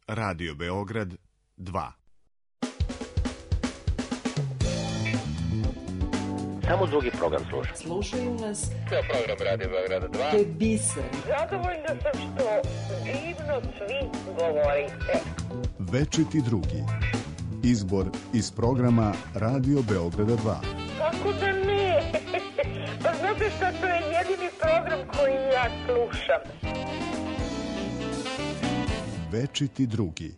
Radio Beograd 2. Samo drugi program slušam. Slušaju nas. To je program Radio Beograda 2. To je biser. Zadovoljna sam što divno svi govorite. Večiti drugi. Izbor iz programa Radio Beograda 2. Kako da ne? Pa znate šta, to je jedini program koji ja slušam. Večiti drugi.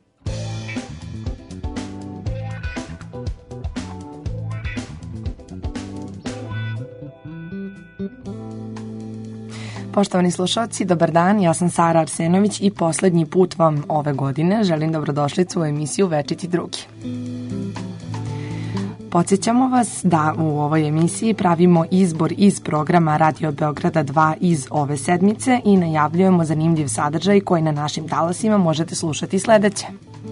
Poštovani slušalci, dobar dan, ja sam Sara Arsenović i poslednji put vam ove godine želim dobrodošlicu u emisiju Večiti drugi. Podsjećamo vas da u ovoj emisiji pravimo izbor iz programa Radio Beograda 2 iz ove sedmice i najavljujemo zanimljiv sadržaj koji na našim talasima možete slušati sledeće.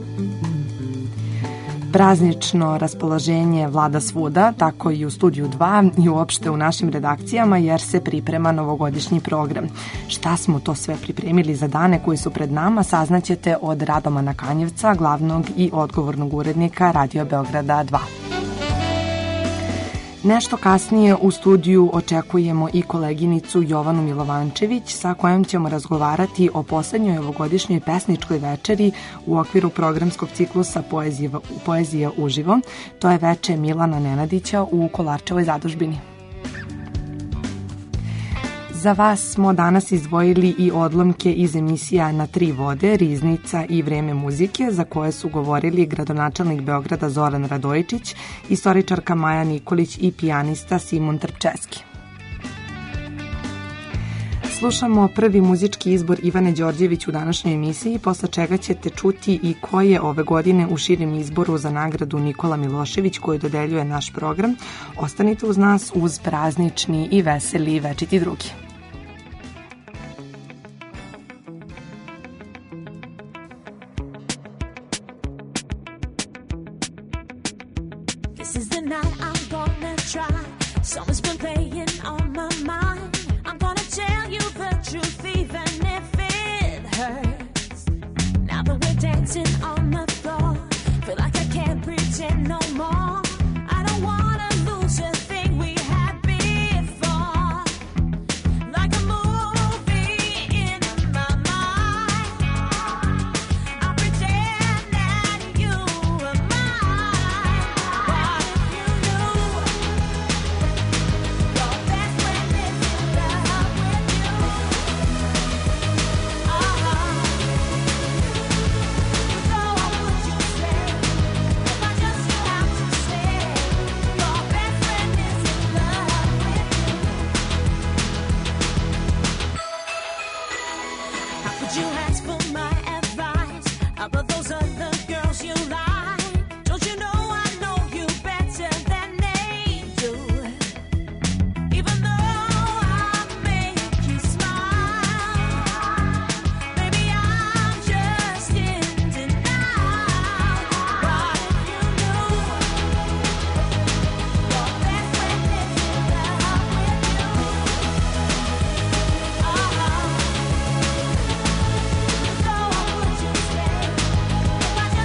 Praznično raspoloženje vlada svuda, tako i u Studiju 2 i uopšte u našim redakcijama jer se priprema novogodišnji program. Šta smo to sve pripremili za dane koji su pred nama saznaćete od Radomana Kanjevca, glavnog i odgovornog urednika Radio Beograda 2. Nešto kasnije u studiju očekujemo i koleginicu Jovanu Milovančević sa kojom ćemo razgovarati o poslednjoj ovogodišnjoj pesničkoj večeri u okviru programskog ciklusa Poezija uživo. To je veče Milana Nenadića u Kolarčevoj zadužbini. Za vas smo danas izdvojili i odlomke iz emisija Na tri vode, Riznica i Vreme muzike, za koje su govorili gradonačelnik Beograda Zoran Radojičić, istoričarka Maja Nikolić i pijanista Simon Trpčeski. Slušamo prvi muzički izbor Ivane Đorđević u današnjoj emisiji, posle čega ćete čuti i ko je ove godine u širem izboru za nagradu Nikola Milošević koju dodeljuje naš program. Ostanite uz nas uz praznični i veseli Večiti drugi. This is the night I'm gonna try. Someone's been playing on my mind. I'm gonna tell you the truth even if it hurts. Now that we're dancing on the floor, feel like I can't pretend no more. I don't wanna lose a thing we had before. Like a movie in my mind, I pretend that you are mine. But if you knew your best friend is in love with you, so what would you say if I just have to say your best friend is in love with you? How could you ask for my advice about those other girls you like? Don't you know I know you better than they do? Even though I make you smile, maybe I'm just in denial. But if you knew your best friend is in love with you, so what would you say if I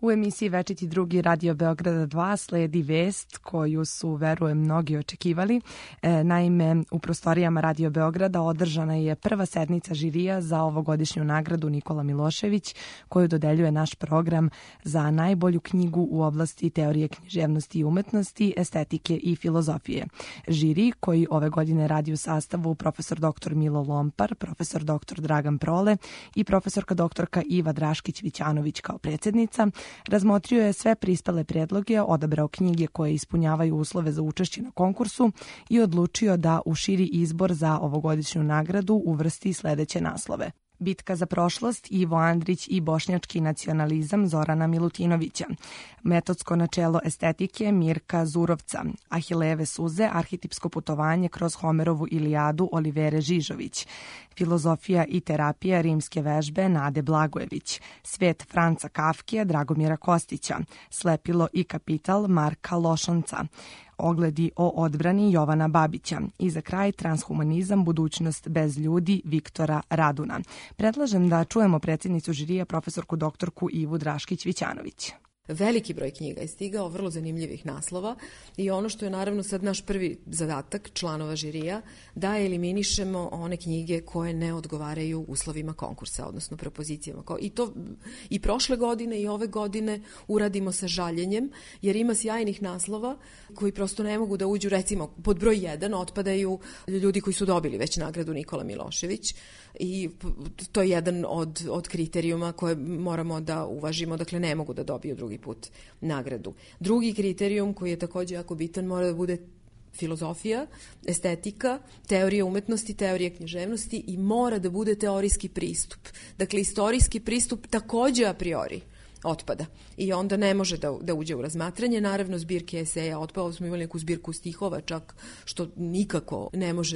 U emisiji Večiti drugi Radio Beograda 2 sledi vest koju su, verujem, mnogi očekivali. Naime, u prostorijama Radio Beograda održana je prva sednica žirija za ovogodišnju nagradu Nikola Milošević, koju dodeljuje naš program za najbolju knjigu u oblasti teorije književnosti i umetnosti, estetike i filozofije. Žiri, koji ove godine radi u sastavu profesor dr. Milo Lompar, profesor dr. Dragan Prole i profesorka doktorka Iva Draškić-Vićanović kao predsjednica, razmotrio je sve prispele predloge, odabrao knjige koje ispunjavaju uslove za učešće na konkursu i odlučio da u širi izbor za ovogodišnju nagradu uvrsti sledeće naslove: Bitka za prošlost Ivo Andrić i bošnjački nacionalizam Zorana Milutinovića, Metodsko načelo estetike Mirka Zurovca, Ahileve suze, arhetipsko putovanje kroz Homerovu Ilijadu Olivere Žižović, Filozofija i terapija rimske vežbe Nade Blagojević, Svet Franca Kafke Dragomira Kostića, Slepilo i kapital Marka Lošanca, Ogledi o odbrani Jovana Babića i za kraj Transhumanizam, budućnost bez ljudi Viktora Raduna. Predlažem da čujemo predsjednicu žirija, profesorku doktorku Ivu Draškić-Vićanović. Veliki broj knjiga je stigao, vrlo zanimljivih naslova i ono što je naravno sad naš prvi zadatak članova žirija, da eliminišemo one knjige koje ne odgovaraju uslovima konkursa, odnosno propozicijama. I to i prošle godine i ove godine uradimo sa žaljenjem, jer ima sjajnih naslova koji prosto ne mogu da uđu. Recimo, pod broj 1 otpadaju ljudi koji su dobili već nagradu Nikola Milošević i to je jedan od kriterijuma koje moramo da uvažimo, dakle ne mogu da dobiju drugi put nagradu. Drugi kriterijum koji je takođe jako bitan mora da bude filozofija, estetika, teorija umetnosti, teorija književnosti i mora da bude teorijski pristup. Dakle, istorijski pristup takođe a priori otpada i onda ne može da uđe u razmatranje. Naravno, zbirke eseja otpao, smo imali neku zbirku stihova čak, što nikako ne može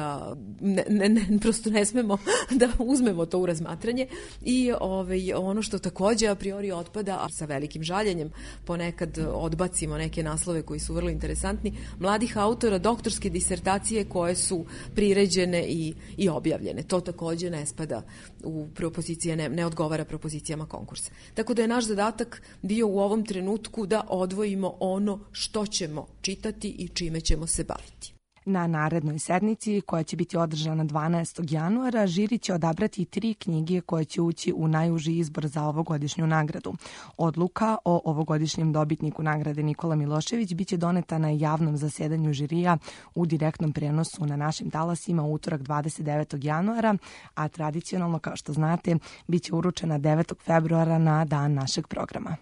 prosto ne smemo da uzmemo to u razmatranje i ono što takođe a priori otpada, a sa velikim žaljenjem ponekad odbacimo neke naslove koji su vrlo interesantni, mladih autora, doktorske disertacije koje su priređene i objavljene. To takođe ne spada u propozicije, ne odgovara propozicijama konkursa. Tako da je naš zadatak bio u ovom trenutku da odvojimo ono što ćemo čitati i čime ćemo se baviti. Na narednoj sednici, koja će biti održana 12. januara, žiri će odabrati 3 knjige koje će ući u najuži izbor za ovogodišnju nagradu. Odluka o ovogodišnjem dobitniku nagrade Nikola Milošević biće doneta na javnom zasedanju žirija u direktnom prenosu na našim talasima u utorak 29. januara, a tradicionalno, kao što znate, biće uručena 9. februara na dan našeg programa.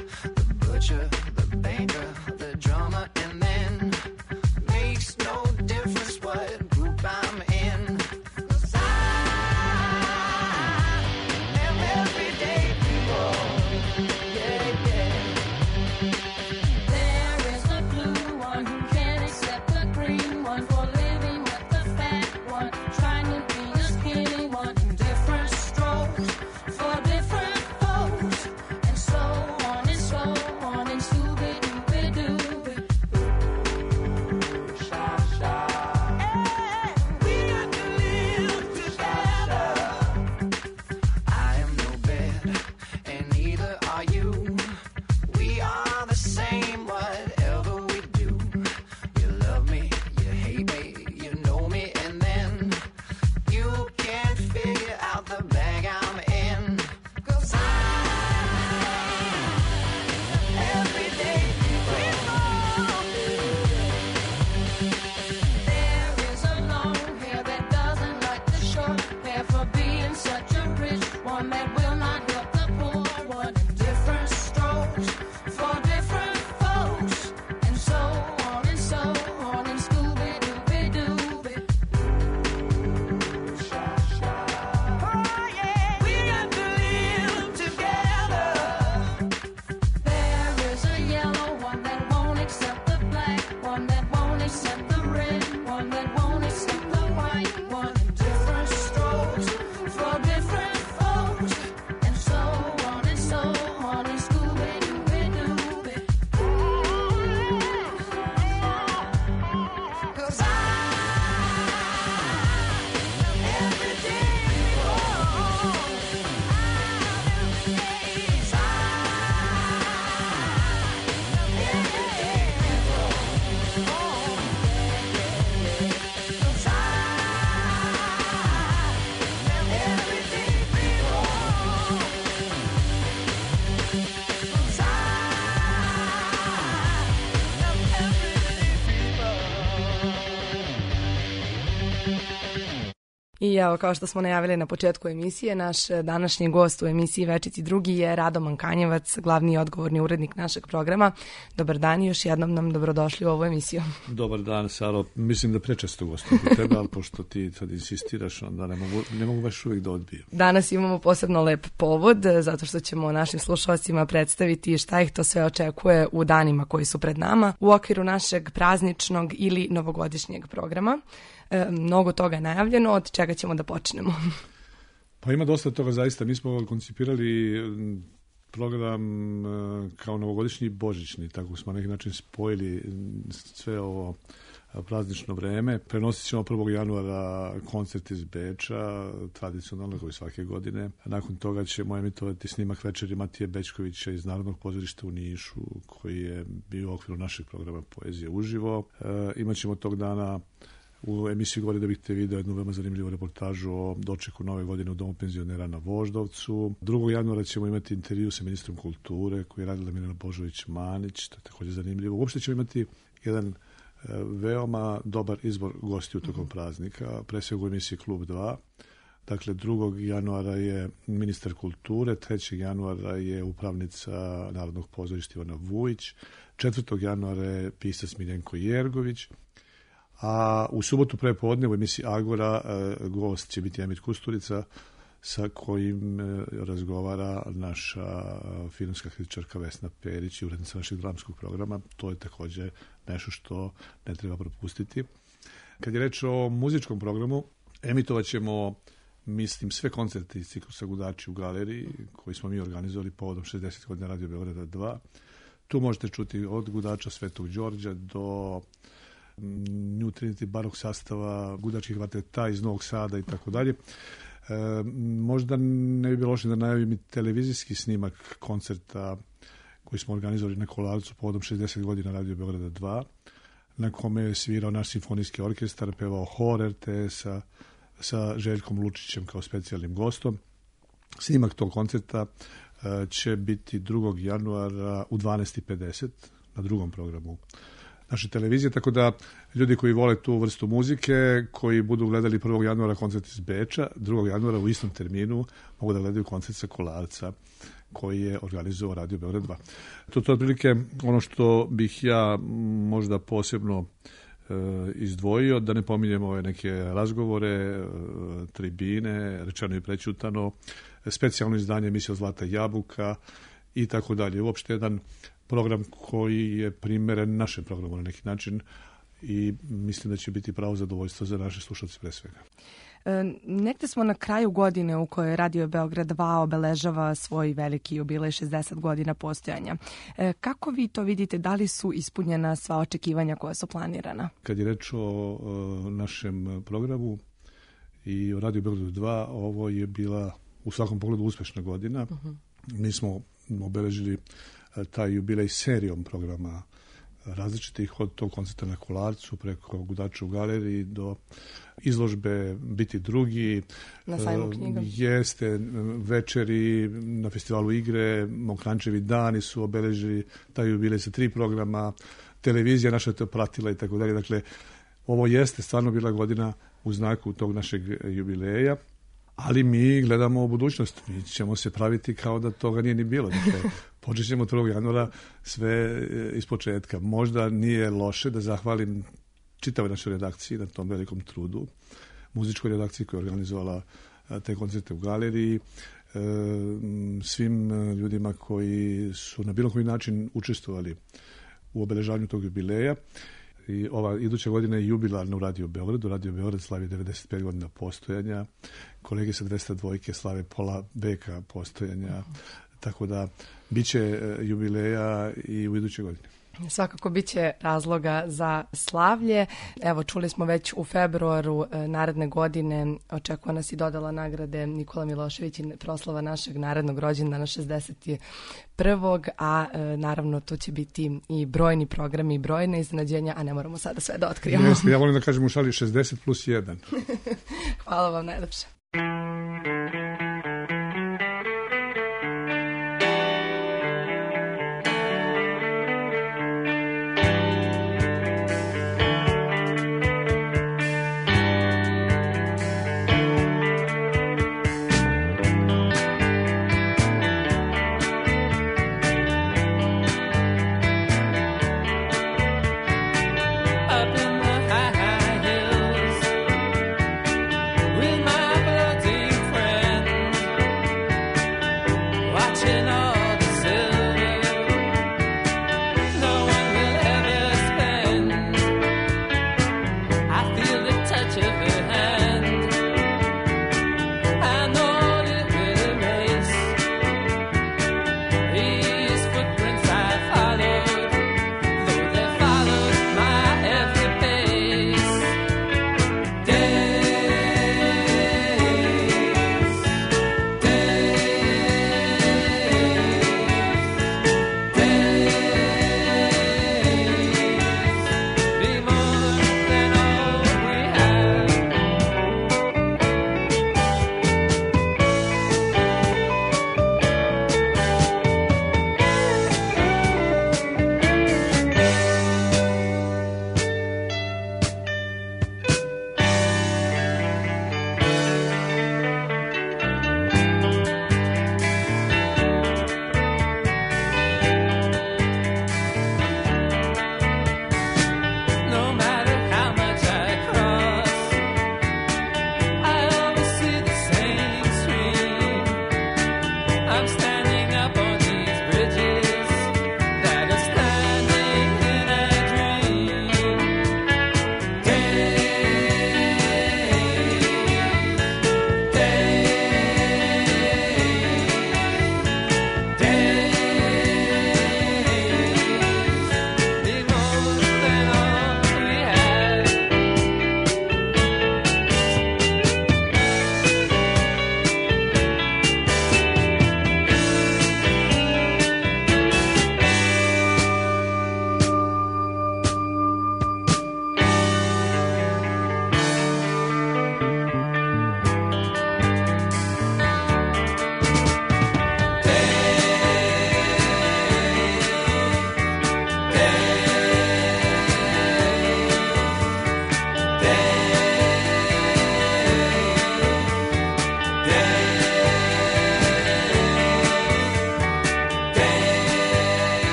The banker, the drummer, and then makes no I evo, kao što smo najavili na početku emisije, naš današnji gost u emisiji Večiti drugi je Rado Mankanjevac, glavni i odgovorni urednik našeg programa. Dobar dan i još jednom nam dobrodošli u ovu emisiju. Dobar dan, Saro. Mislim da prečesto gostujem kod tebe, ali pošto ti sad insistiraš, onda ne mogu baš uvijek da odbijem. Danas imamo posebno lep povod, zato što ćemo našim slušalcima predstaviti šta ih to sve očekuje u danima koji su pred nama u okviru našeg prazničnog ili novogodišnjeg programa. Mnogo toga je najavljeno, od čega ćemo da počnemo? Pa ima dosta toga zaista. Mi smo koncipirali program kao novogodišnji i božićni, tako smo na neki način spojili sve ovo praznično vreme. Prenosit ćemo 1. januara koncert iz Beča, tradicionalno koji svake godine. Nakon toga ćemo emitovati snimak večeri Matije Bećkovića iz Narodnog pozorišta u Nišu, koji je bio u okviru našeg programa Poezije uživo. Imaćemo tog dana u emisiji Govori da bih te video jednu veoma zanimljivu reportažu o dočeku nove godine u Domu penzionera na Voždovcu. 2. januara ćemo imati intervju sa ministrom kulture koji je radila Milena Božović-Manić, to je također zanimljivo. Uopšte ćemo imati jedan veoma dobar izbor gostiju tokom praznika, pre svega u emisiji Klub 2. Dakle, 2. januara je ministar kulture, 3. januara je upravnica Narodnog pozorišta Ivana Vujić, 4. januara je pisac Miljenko Jergović, a u subotu prepodne u emisiji Agora gost će biti Emir Kusturica, sa kojim razgovara naša filmska kritičarka Vesna Perić i urednica našeg dramskog programa. To je također nešto što ne treba propustiti. Kad je reč o muzičkom programu, emitovat ćemo, mislim, sve koncerte iz ciklusa Gudači u galeriji, koji smo mi organizovali povodom 60 godina Radio Beograda 2. Tu možete čuti od Gudača Svetog Đorđa do New Trinity barok sastava, gudačkih kvarteta iz Novog Sada i tako dalje. Možda ne bi bilo loše da najavim i televizijski snimak koncerta koji smo organizovali na Kolarcu povodom 60 godina Radio Beograda 2, na kome je svirao naš simfonijski orkestar, pevao hor RTS-a sa Željkom Lučićem kao specijalnim gostom. Snimak tog koncerta će biti 2. januara u 12:50 na drugom programu naše televizije, tako da ljudi koji vole tu vrstu muzike, koji budu gledali 1. januara koncert iz Beča, 2. januara u istom terminu mogu da gledaju koncert sa Kolarca koji je organizovao Radio Beograd 2. To je otprilike ono što bih ja možda posebno izdvojio, da ne pominjemo ove neke razgovore, tribine, rečeno i prećutano, specijalno izdanje emisije Zlata jabuka i tako dalje. Uopšte jedan program koji je primeren našem programu na neki način i mislim da će biti pravo zadovoljstvo za naše slušalce pre svega. Negde smo na kraju godine u kojoj Radio Beograd 2 obeležava svoj veliki jubilej 60 godina postojanja. Kako vi to vidite? Da li su ispunjena sva očekivanja koja su planirana? Kad je reč o našem programu i o Radio Beogradu 2, ovo je bila u svakom pogledu uspešna godina. Mi smo obeležili taj jubilej serijom programa različitih, od tog koncerta na Kolarcu preko Gudača u galeriji do izložbe Biti drugi, na sajmu knjiga. Jeste, večeri na festivalu igre, Mokrančevi dani su obeležili taj jubilej sa 3 programa, televizija naša to pratila i tako dalje. Dakle, ovo jeste stvarno bila godina u znaku tog našeg jubileja, ali mi gledamo u budućnost. Mi ćemo se praviti kao da toga nije ni bilo. Dakle, počet ćemo 1. januara sve iz početka. Možda nije loše da zahvalim čitavoj našoj redakciji na tom velikom trudu, muzičkoj redakciji koja je organizovala te koncerte u galeriji, svim ljudima koji su na bilo koji način učestvovali u obeležavanju tog jubileja. I ova iduća godina je jubilarna u Radio Beogradu. Radio Beograd slavi 95 godina postojanja. Kolege sa 202 slave pola veka postojanja. Tako da biće jubileja i u idućoj godini. Svakako biće razloga za slavlje. Evo, čuli smo već u februaru naredne godine očekuje nas i dodala nagrade Nikola Milošević i proslava našeg narednog rođendana 61. A naravno to će biti i brojni programi i brojne iznenađenja, a ne moramo sada sve da otkrijemo. Jeste, ja volim da kažem u šali 60+1. Hvala vam najlepše.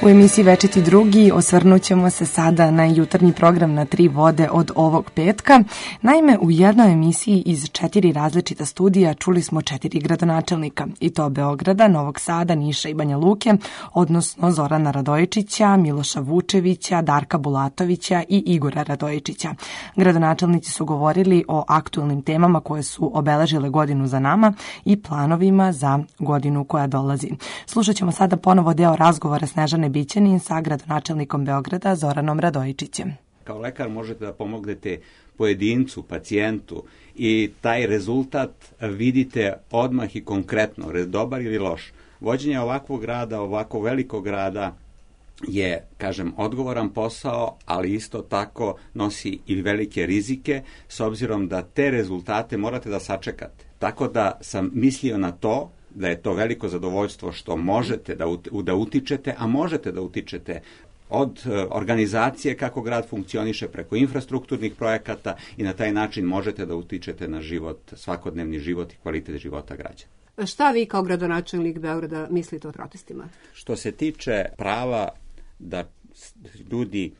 U emisiji Večiti drugi osvrnut ćemo se sada na jutarnji program Na tri vode od ovog petka. Naime, u jednoj emisiji iz 4 različita studija čuli smo 4 gradonačelnika, i to Beograda, Novog Sada, Niša i Banja Luke, odnosno Zorana Radojičića, Miloša Vučevića, Darka Bulatovića i Igora Radojičića. Gradonačelnici su govorili o aktuelnim temama koje su obeležile godinu za nama i planovima za godinu koja dolazi. Slušat ćemo sada ponovo deo razgovora Snežane Bićanin sa gradonačelnikom Beograda Zoranom Radojičićem. Kao lekar možete da pomognete pojedincu, pacijentu i taj rezultat vidite odmah i konkretno, dobar ili loš. Vođenje ovakvog grada, ovako velikog grada je, kažem, odgovoran posao, ali isto tako nosi i velike rizike, s obzirom da te rezultate morate da sačekate. Tako da sam mislio na to, da je to veliko zadovoljstvo što možete da utičete, a možete da utičete od organizacije kako grad funkcioniše preko infrastrukturnih projekata i na taj način možete da utičete na život, svakodnevni život i kvalitet života građana. Šta vi kao gradonačelnik Beograda mislite o protestima? Što se tiče prava da ljudi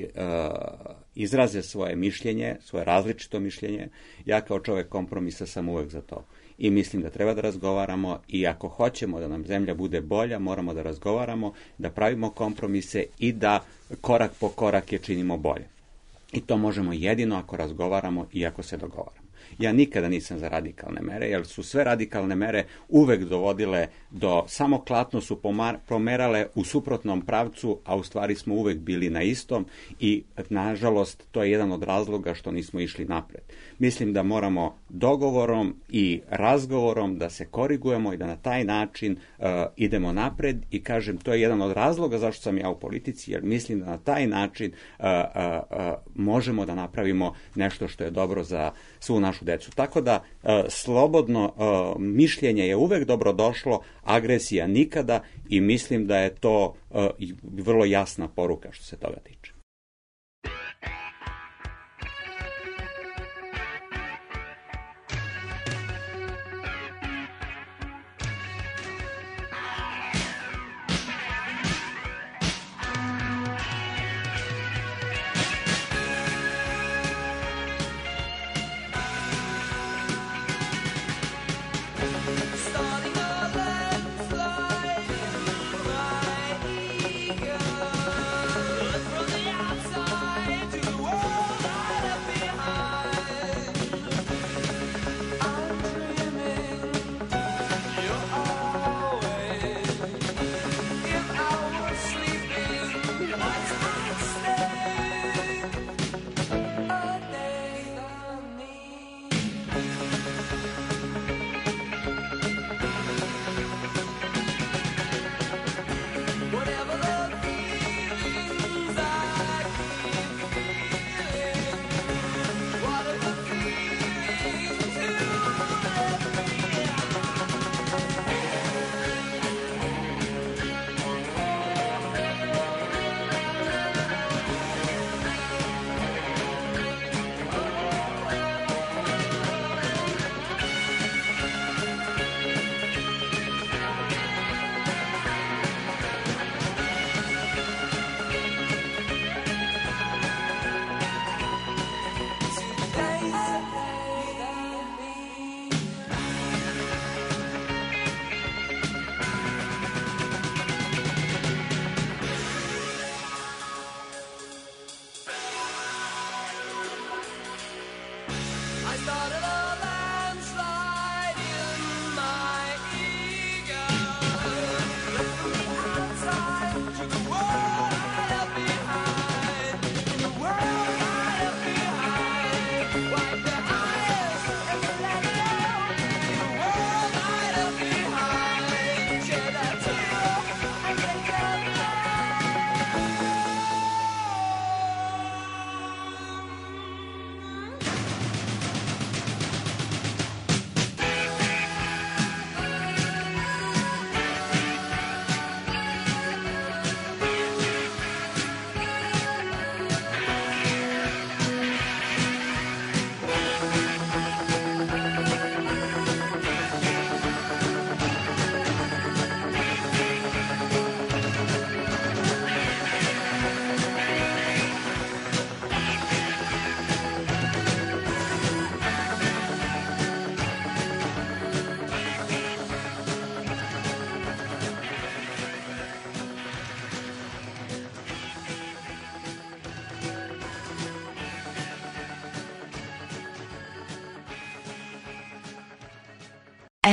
izraze svoje mišljenje, svoje različito mišljenje, ja kao čovek kompromisa sam uvek za to. I mislim da treba da razgovaramo i ako hoćemo da nam zemlja bude bolja, moramo da razgovaramo, da pravimo kompromise i da korak po korak je činimo bolje. I to možemo jedino ako razgovaramo i ako se dogovaramo. Ja nikada nisam za radikalne mere, jer su sve radikalne mere uvek dovodile samo klatno su pomerale u suprotnom pravcu, a u stvari smo uvek bili na istom i, nažalost, to je jedan od razloga što nismo išli napred. Mislim da moramo dogovorom i razgovorom da se korigujemo i da na taj način idemo napred i, kažem, to je jedan od razloga zašto sam ja u politici, jer mislim da na taj način možemo da napravimo nešto što je dobro za svu našu decu. Tako da slobodno mišljenje je uvek dobro došlo, agresija nikada i mislim da je to vrlo jasna poruka što se toga tiče. From the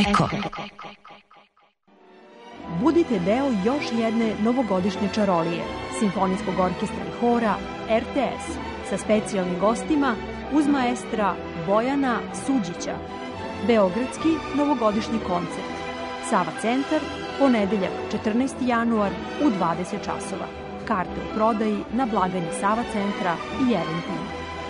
Eko. Budite deo još jedne novogodišnje čarolije Simfonijskog orkestra i hora RTS sa specijalnim gostima uz maestra Bojana Suđića. Beogradski novogodišnji koncert. Sava centar, ponedeljak 14. januar u 20 časova. Karte u prodaji na blagajni Sava centra i Eventim.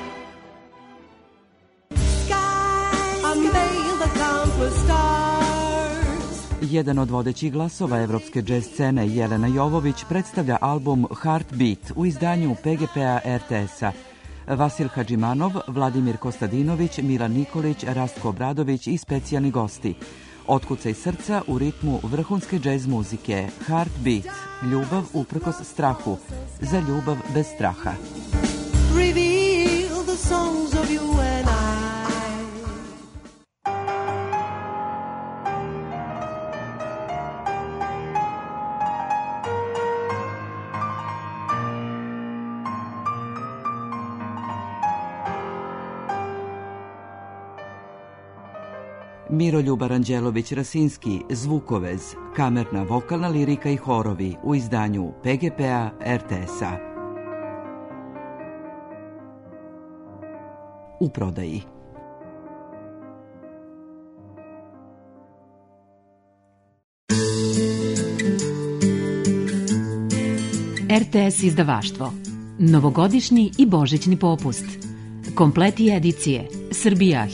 Jedan od vodećih glasova evropske džez scene, Jelena Jovović, predstavlja album Heartbeat u izdanju PGP-a RTS-a. Vasil Hadžimanov, Vladimir Kostadinović, Milan Nikolić, Rastko Obradović i specijalni gosti. Otkucaj srca u ritmu vrhunske džez muzike. Heartbeat, ljubav uprkos strahu, za ljubav bez straha. Reveal the songs of you and I. Miroljub Aranđelović-Rasinski, Zvukovez, kamerna vokalna lirika i horovi u izdanju PGP-a RTS-a. U prodaji. RTS izdavaštvo. Novogodišnji i božićni popust. Kompleti edicije Srbija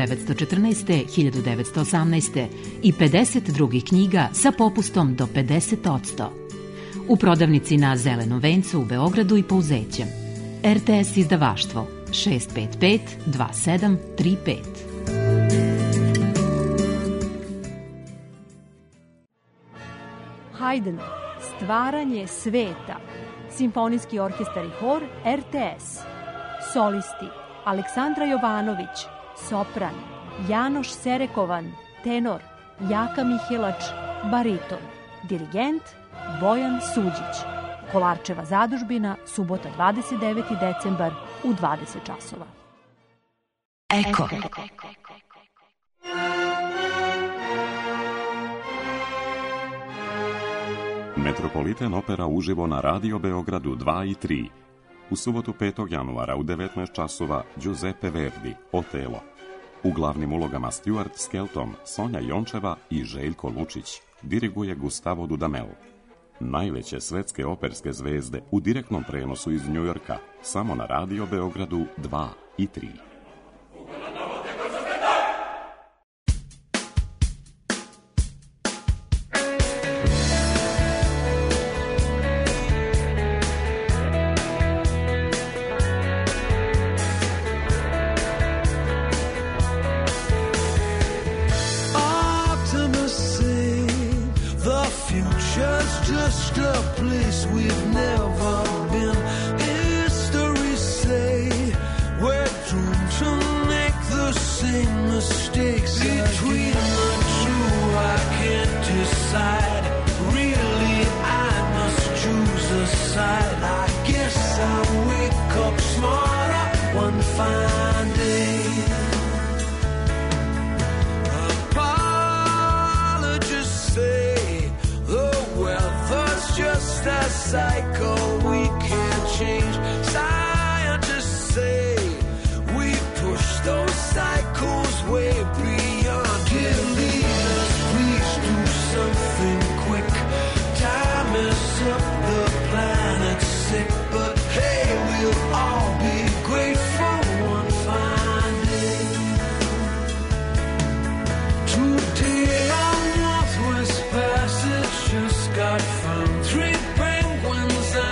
1914-1918 i 50 drugih knjiga sa popustom do 50%. U prodavnici na Zelenom vencu u Beogradu i Pouzećem. RTS izdavaštvo 655 2735. Haydn, stvaranje sveta. Simfonijski orkestar i hor RTS. Solisti Aleksandra Jovanović, sopran, Janoš Serekovan, tenor, Jaka Mihelač, bariton, dirigent Bojan Suđić. Kolarčeva zadužbina, subota 29. decembar u 20 časova. Eko. Metropolitan opera uživo na Radio Beogradu 2 i 3. U subotu 5. januara u 19 časova Giuseppe Verdi, Otelo. U glavnim ulogama Stuart Skelton, Sonja Jončeva i Željko Lučić. Diriguje Gustavo Dudamel. Najveće svetske operske zvezde u direktnom prenosu iz Njujorka, samo na Radio Beogradu 2 i 3. Just a place we've never been. History say we're doomed to make the same mistakes between the two. I can't decide. Really, I must choose a side. I guess I'll wake up smarter one fine day. Apologists say just a cycle we can't change. Scientists say we push those cycles way beyond. Dear leaders, please do something quick. Time is up, the planet's sick, but hey, we'll all be grateful one fine day. Today on Northwest Passage just got found. 3 penguins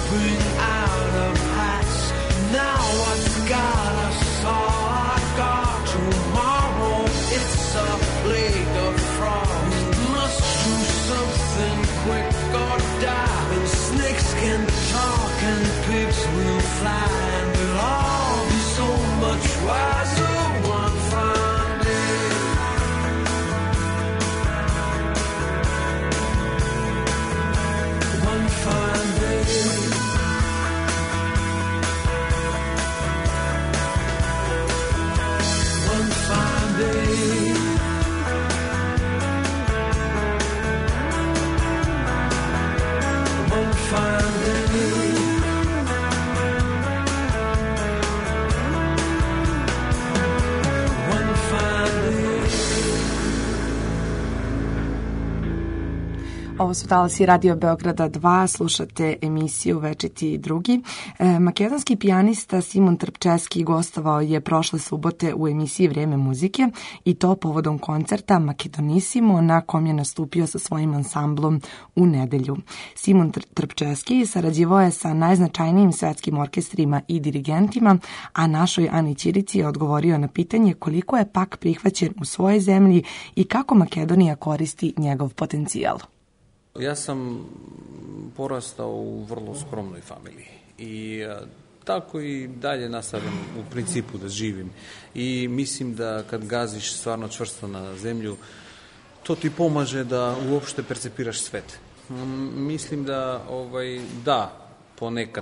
jumping out of hats. Now what's got us all like our tomorrow? It's a plague of frogs. Must do something quick or die. And snakes can talk and pigs will fly. And we'll all be so much wiser one fine day. One fine day. One fine day. One fine day. One fine day. Ovo su talasi Radio Beograda 2, slušate emisiju Večiti drugi. Makedonski pijanista Simon Trpčeski gostovao je prošle subote u emisiji Vrijeme muzike i to povodom koncerta Makedonissimo na kom je nastupio sa svojim ansamblom u nedelju. Simon Trpčeski sarađivao je sa najznačajnijim svetskim orkestrima i dirigentima, a našoj Ani Ćirici je odgovorio na pitanje koliko je pak prihvaćen u svojoj zemlji i kako Makedonija koristi njegov potencijal. Ja sam porastao u vrlo skromnoj familiji i tako i dalje nastavljam u principu da živim. I mislim da kad gaziš stvarno čvrsto na zemlju, to ti pomaže da uopšte percepiraš svet. Mislim da, ponekad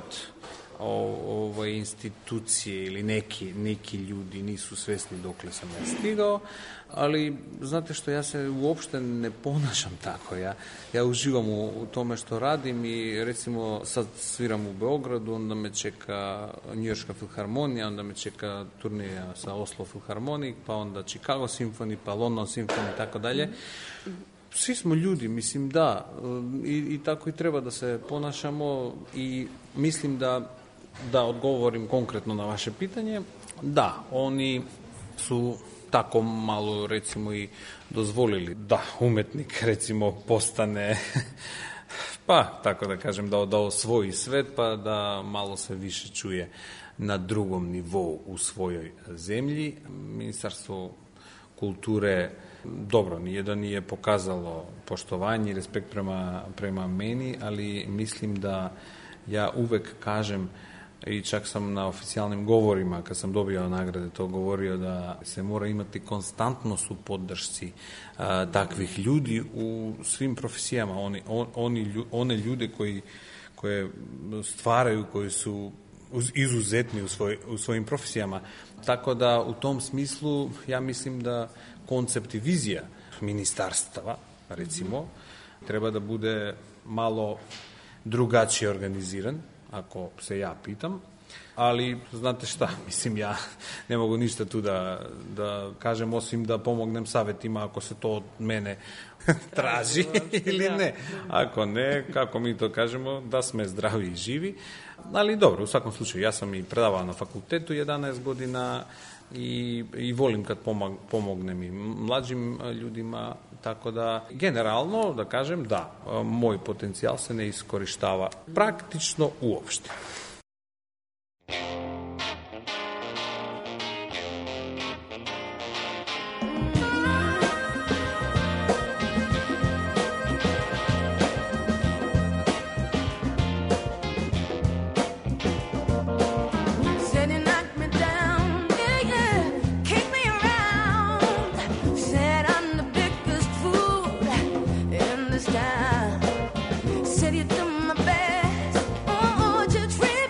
institucije ili neki ljudi nisu svesni dokle sam ja stigao, ali znate što, ja se uopšte ne ponašam tako. Ja uživam u tome što radim i recimo sad sviram u Beogradu, onda me čeka Njujorška filharmonija, onda me čeka turneja sa Oslo Philharmonic, pa onda Chicago Symphony, pa London Symphony i tako dalje. Svi smo ljudi, mislim da, i tako i treba da se ponašamo i mislim da odgovorim konkretno na vaše pitanje. Da, oni su tako malo recimo i dozvolili da umetnik recimo postane pa tako da kažem da osvoji svet, pa da malo se više čuje na drugom nivou u svojoj zemlji. Ministarstvo kulture dobro, nije pokazalo poštovanje i respekt prema meni, ali mislim da ja uvek kažem i čak sam na oficijalnim govorima, kad sam dobio nagrade, to govorio da se mora imati konstantnost u podršci takvih ljudi u svim profesijama. One ljude koje stvaraju, koji su izuzetni u svojim profesijama. Tako da u tom smislu ja mislim da koncept i vizija ministarstava, recimo, treba da bude malo drugačije organiziran, ako se ja pitam. Ali, znate šta, mislim, ja ne mogu ništa tu da kažem, osim da pomognem savjetima ako se to od mene traži ili ne. Ako ne, kako mi to kažemo, da sme zdravi i živi. Ali dobro, u svakom slučaju, ja sam i predavao na fakultetu 11 godina i volim kad pomognem i mlađim ljudima, tako da generalno da kažem da moj potencijal se ne iskorištava praktično uopšte. Said you do my best, oh, just really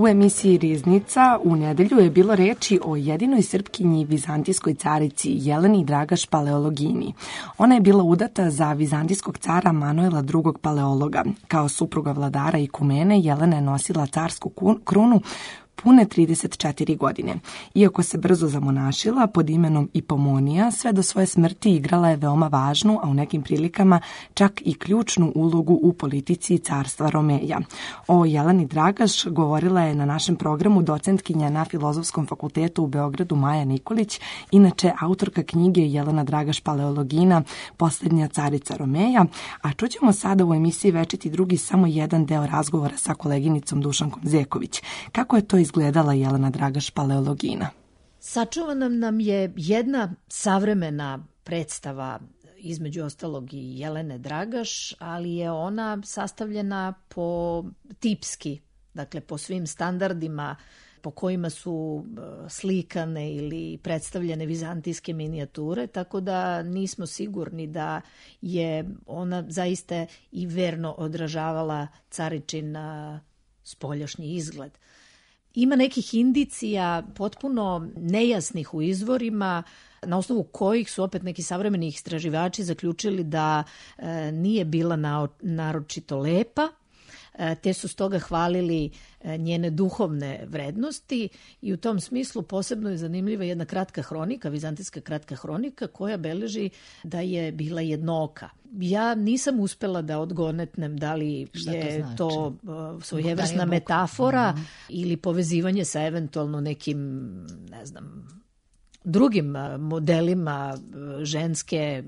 U emisiji Riznica u nedelju je bilo reči o jedinoj Srpkinji vizantijskoj carici Jeleni Dragaš Paleologini. Ona je bila udata za vizantijskog cara Manuela II. Paleologa. Kao supruga vladara i kumene, Jelena je nosila carsku krunu pune 34 godine. Iako se brzo zamonašila pod imenom Ipomonija, sve do svoje smrti igrala je veoma važnu, a u nekim prilikama čak i ključnu ulogu u politici carstva Romeja. O Jeleni Dragaš govorila je na našem programu docentkinja na Filozofskom fakultetu u Beogradu Maja Nikolić, inače autorka knjige Jelena Dragaš Paleologina, Poslednja carica Romeja, a čućemo sada u emisiji Večiti drugi samo jedan deo razgovora sa koleginicom Dušankom Zeković. Kako je to izgledala Jelena Dragaš Paleologina? Sačuvana nam je jedna savremena predstava, između ostalog i Jelene Dragaš, ali je ona sastavljena po tipski, dakle po svim standardima po kojima su slikane ili predstavljene vizantijske minijature, tako da nismo sigurni da je ona zaista i verno odražavala caričin spoljašnji izgled. Ima nekih indicija potpuno nejasnih u izvorima, na osnovu kojih su opet neki savremeni istraživači zaključili da nije bila naročito lepa, te su stoga hvalili njene duhovne vrednosti i u tom smislu posebno je zanimljiva jedna kratka hronika, vizantijska kratka hronika koja beleži da je bila jednooka. Ja nisam uspela da odgonetnem da li je to svojevrsna metafora ili povezivanje sa eventualno nekim, ne znam, drugim modelima ženske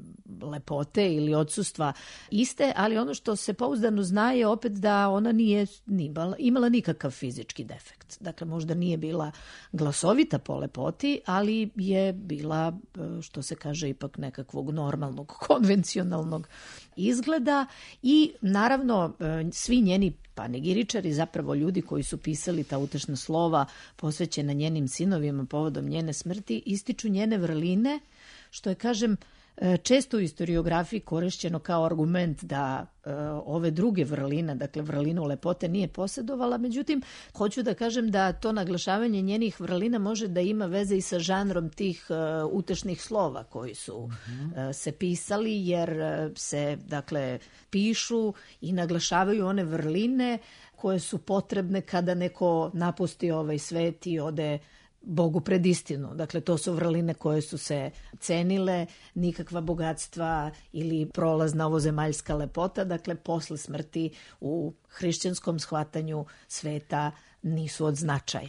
lepote ili odsustva iste, ali ono što se pouzdano zna je opet da ona nije imala nikakav fizički defekt. Dakle, možda nije bila glasovita po lepoti, ali je bila, što se kaže, ipak nekakvog normalnog, konvencionalnog izgleda i naravno svi njeni panegiričari, zapravo ljudi koji su pisali ta utešna slova posvećena njenim sinovima povodom njene smrti, ističu njene vrline, što je, kažem, često u historiografiji korišćeno kao argument da ove druge vrline, dakle vrlinu lepote nije posjedovala, međutim, hoću da kažem da to naglašavanje njenih vrlina može da ima veze i sa žanrom tih utešnih slova koji su se pisali, jer se, dakle, pišu i naglašavaju one vrline koje su potrebne kada neko napusti ovaj svet i ode Bogu pred istinu. Dakle, to su vrline koje su se cenile, nikakva bogatstva ili prolazna ovozemaljska lepota, dakle, posle smrti u hrišćanskom shvatanju sveta nisu od značaja.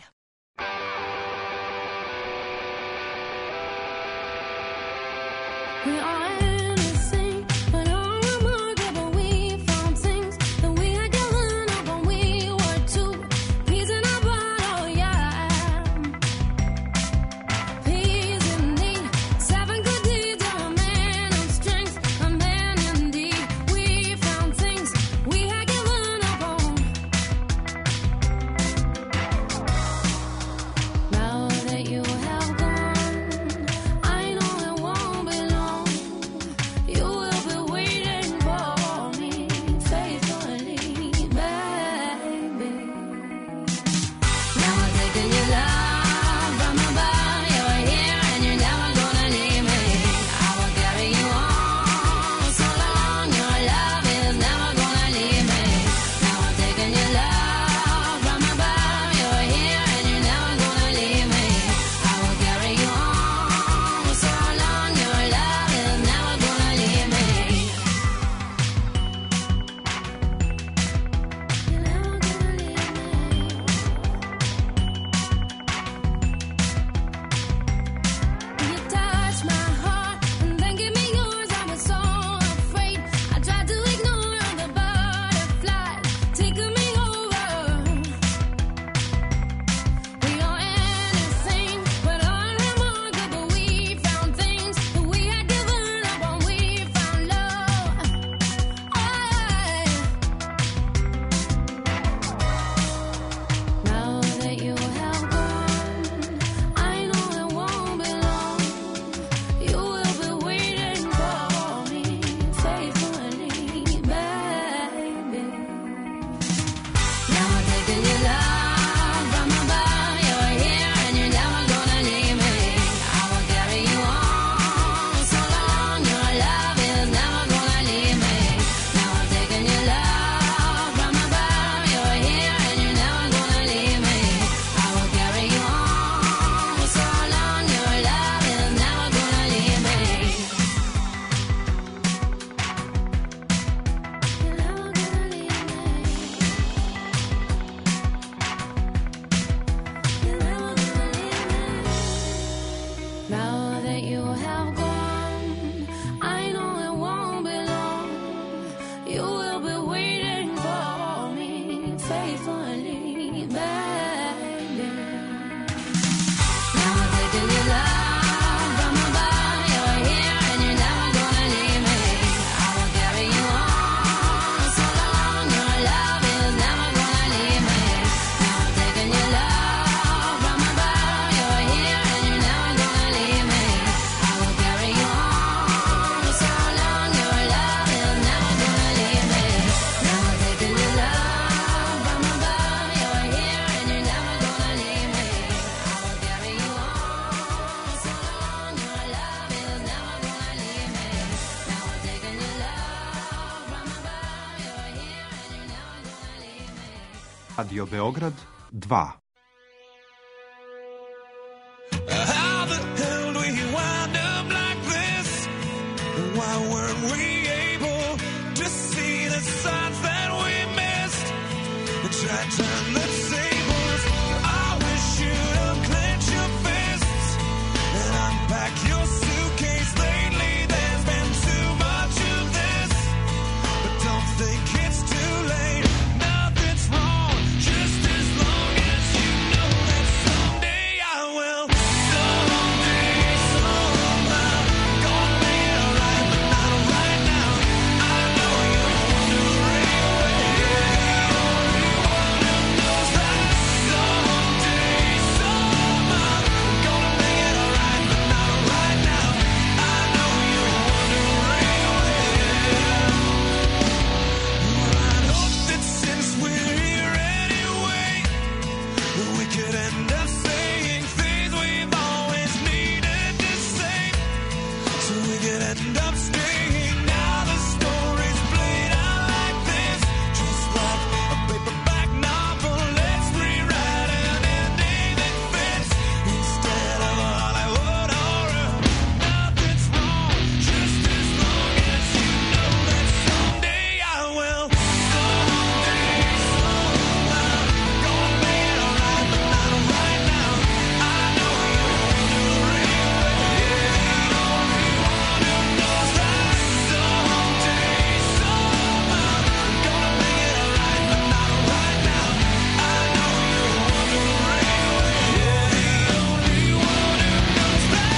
you will be waiting for me faithfully, baby. Now I'm taking your love from above. You're here and you're never gonna leave me. I will carry you on so long. Your love is never gonna leave me. Now I'm taking your love from above. You're here and you're never gonna leave me. I will carry you on so long. Your love is never gonna leave me. Now I'm taking your love from above. You're here and you're never gonna leave me. I will carry you on so long. Your love is never gonna leave me. Now I'm taking your love from above. You're here and you're never gonna leave me. Radio Beograd 2. How the hell do we wind up like this? Why weren't we able to see the signs that we missed? We tried to turn the tables. I wish you'd unclench your fists and unpack your suitcase. Lately there's been too much of this, but don't think it's too late. Nothing's wrong, just as long as you know that someday I will. Someday, somehow, gonna make it alright, but not right now. I know you're wondering where the only one who knows that. Someday, somehow, gonna make it alright, but not right now. I know you're wondering where. I hope that since we're here anyway, we could end up saying things we've always needed to say, so we could end up staying. Now the story's played out like this, just like a paperback novel. Let's rewrite an ending that fits instead of a Hollywood horror. Nothing's wrong, just as long as you know that someday I will. Someday, somehow, gonna make it alright, but not right now. I know you're wondering where the only one who knows that. Someday, somehow, gonna make it alright, but not right now. I know you're wondering where the only one who knows that.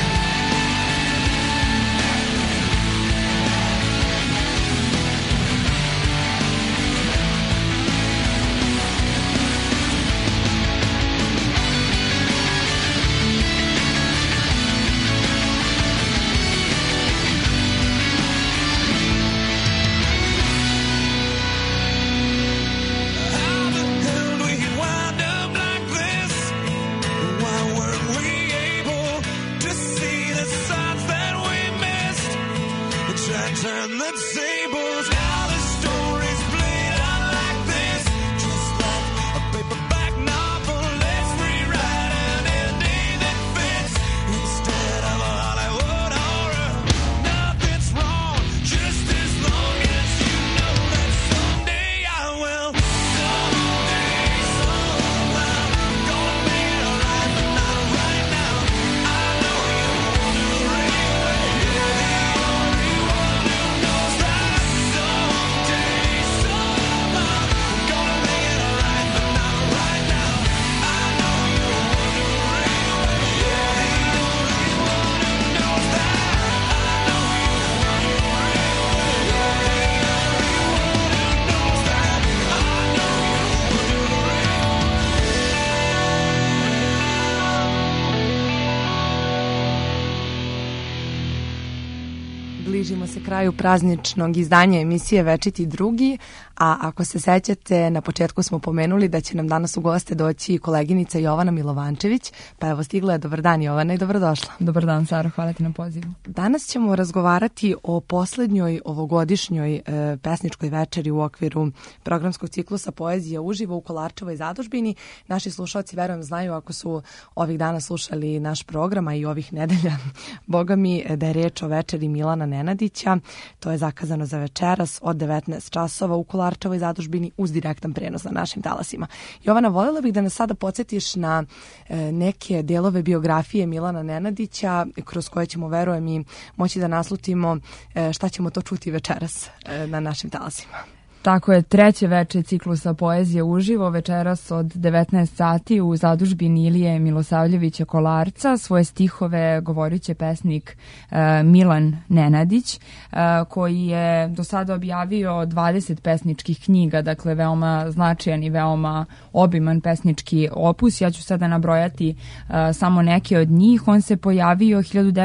How the hell do we wind up like this? Why weren't we able to see the signs that we missed? We tried to turn the tables. Now the story's played out like this, just like a paperback novel. Let's rewrite an ending that fits instead of a Hollywood horror. Nothing's wrong, just as long as you know that someday I will. Someday, somehow, gonna make it alright, but not right now. I know you're wondering where the only one who knows that. Someday, somehow, gonna make it alright, but not right now. I know you're wondering where the only one who knows that. I know you're wondering where the only one who knows that. I know you're Bližimo se kraju prazničnog izdanja emisije Večiti drugi, a ako se sećate, na početku smo pomenuli da će nam danas u goste doći koleginica Jovana Milovančević, pa evo stigla je. Dobar dan Jovana i dobrodošla. Dobar dan Saro, hvala ti na pozivu. Danas ćemo razgovarati o poslednjoj ovogodišnjoj pesničkoj večeri u okviru programskog ciklusa Poezija uživo u Kolarčevoj zadužbini. Naši slušalci, verujem, znaju ako su ovih dana slušali naš program, a i ovih nedelja, boga mi, da je reč o večeri Milana Nenadića, Nenadića. To je zakazano za večeras od 19 časova u Kolarčevoj zadužbini uz direktan prenos na našim talasima. Jovana, voljela bih da nas sada podsjetiš na neke delove biografije Milana Nenadića kroz koje ćemo, verujem, i moći da naslutimo šta ćemo to čuti večeras na našim talasima. Tako je, treće veče ciklusa Poezije uživo večeras od 19 sati u zadužbini Ilije Milosavljevića Kolarca. Svoje stihove govorit će pesnik Milan Nenadić, koji je do sada objavio 20 pesničkih knjiga, dakle veoma značajan i veoma obiman pesnički opus. Ja ću sada nabrojati samo neke od njih. On se pojavio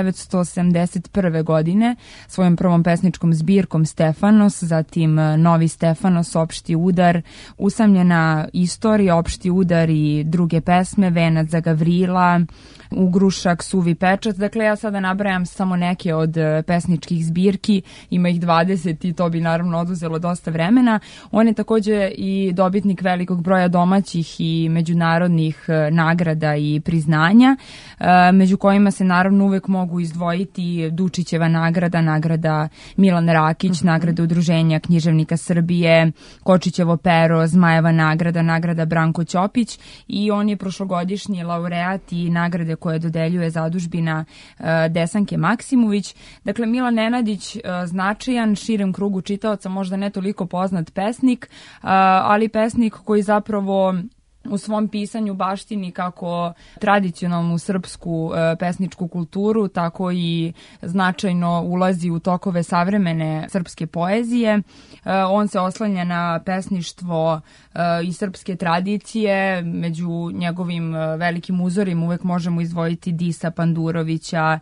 1981. godine svojom prvom pesničkom zbirkom Stefanos, zatim Novi Stefanos, Opšti udar, Usamljena istorija, Opšti udar i druge pesme, Venac za Gavrila, Ugrušak, Suvi pečat. Dakle, ja sada nabrajam samo neke od pesničkih zbirki, ima ih 20 i to bi naravno oduzelo dosta vremena. On je također i dobitnik velikog broja domaćih i međunarodnih nagrada i priznanja, među kojima se naravno uvek mogu izdvojiti Dučićeva nagrada, nagrada Milan Rakić, nagrada Udruženja književnika Srbije, Kočićevo pero, Zmajeva nagrada, nagrada Branko Ćopić, i on je prošlogodišnji laureat i nagrade koje dodeljuje zadužbina Desanke Maksimović. Dakle, Milan Nenadić, značajan širem krugu čitaoca, možda ne toliko poznat pesnik, ali pesnik koji zapravo u svom pisanju baštini kako tradicionalnu srpsku pesničku kulturu, tako i značajno ulazi u tokove savremene srpske poezije. On se oslanja na pesništvo i srpske tradicije. Među njegovim velikim uzorima uvek možemo izdvojiti Disa Pandurovića,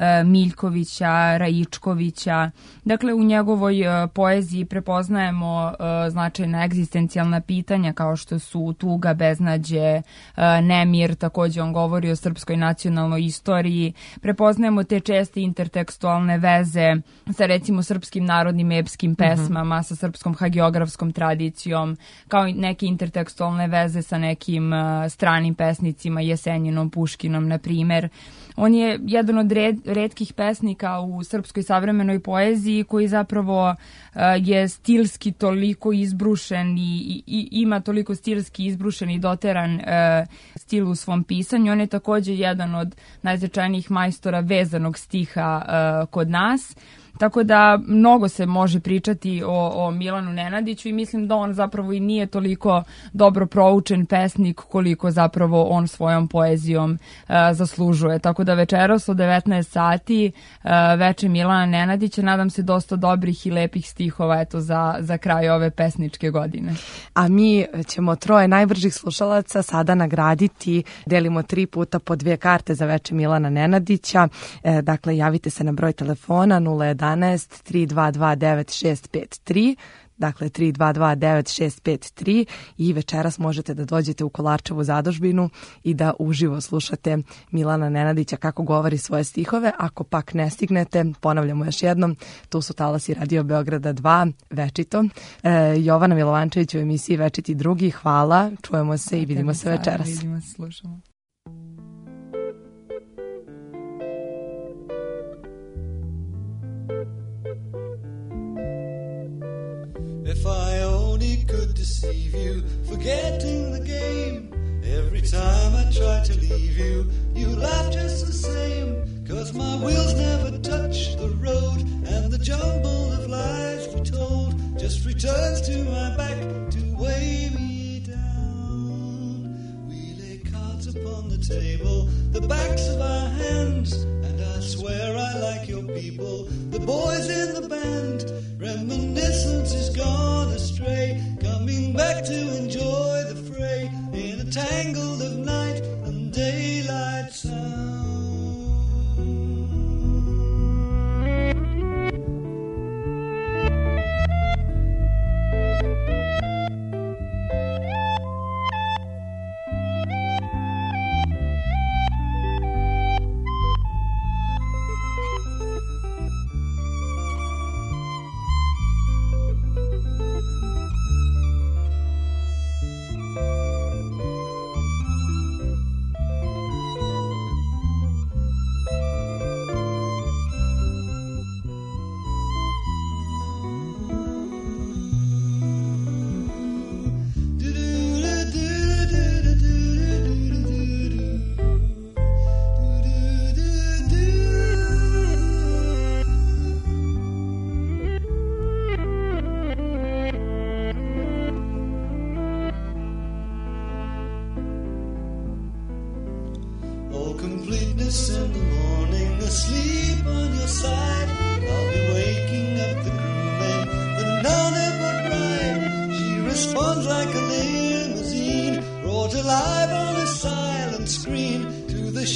Miljkovića, Raičkovića. Dakle, u njegovoj poeziji prepoznajemo značajna egzistencijalna pitanja kao što su tuga, beznađe, nemir. Također on govori o srpskoj nacionalnoj istoriji. Prepoznajemo te česte intertekstualne veze sa recimo srpskim narodnim epskim pesmama, sa srpskom hagiografskom tradicijom, kao i neke intertekstualne veze sa nekim stranim pesnicima, Jesenjinom, Puškinom, na primjer. On je jedan od retkih pesnika u srpskoj savremenoj poeziji koji zapravo je stilski toliko izbrušen i ima toliko stilski izbrušen i doteran stil u svom pisanju. On je također jedan od najznačajnijih majstora vezanog stiha kod nas. Tako da mnogo se može pričati o Milanu Nenadiću i mislim da on zapravo i nije toliko dobro proučen pesnik koliko zapravo on svojom poezijom zaslužuje. Tako da večeras od 19 sati veče Milana Nenadića, nadam se dosta dobrih i lepih stihova eto za kraj ove pesničke godine. A mi ćemo troje najbržih slušalaca sada nagraditi, delimo 3 puta po 2 karte za veče Milana Nenadića. Dakle, javite se na broj telefona 011 322 9653, dakle 322 9653, i večeras možete da dođete u Kolarčevu zadužbinu i da uživo slušate Milana Nenadića kako govori svoje stihove. Ako pak ne stignete, ponavljamo još jednom, tu su talasi Radio Beograda 2, Večito. Jovana Milovančević u emisiji Večiti drugi, hvala, čujemo se i vidimo se večeras. Vidimo se, slušamo. If I only could deceive you, forgetting the game. Every time I try to leave you, you laugh just the same. 'Cause my wheels never touch the road, and the jumble of lies we told just returns to my back to weigh me down. We lay cards upon the table, the backs of our hands, and I swear I like your people, the boys in the band. Reminiscence is gone astray, coming back to enjoy the fray in a tangle of night and daylight sound.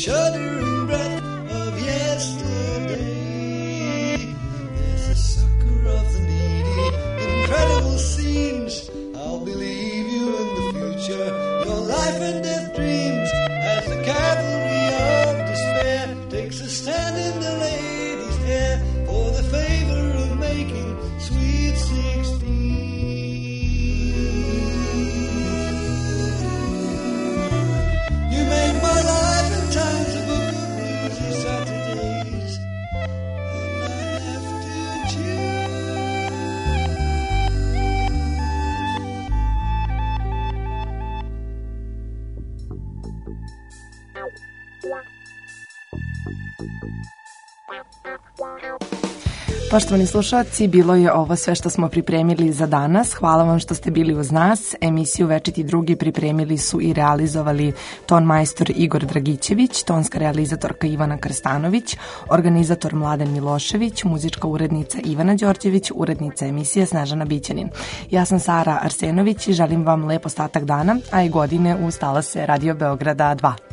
shuddering breath of yesterday. There's a sucker of the needy, incredible scenes. I'll believe you in the future, your life and death dreams, as the cavalry of despair takes a stand in the lady's hair for the favor of making sweet 16. You make my life and times a book of bluesy Saturdays, and I have to Poštovani slušalci, bilo je ovo sve što smo pripremili za danas. Hvala vam što ste bili uz nas. Emisiju Večiti drugi pripremili su i realizovali ton majstor Igor Dragićević, tonska realizatorka Ivana Krstanović, organizator Mladen Milošević, muzička urednica Ivana Đorđević, urednica emisije Snežana Bićanin. Ja sam Sara Arsenović i želim vam lep ostatak dana, a i godine uz talase Radio Beograda 2.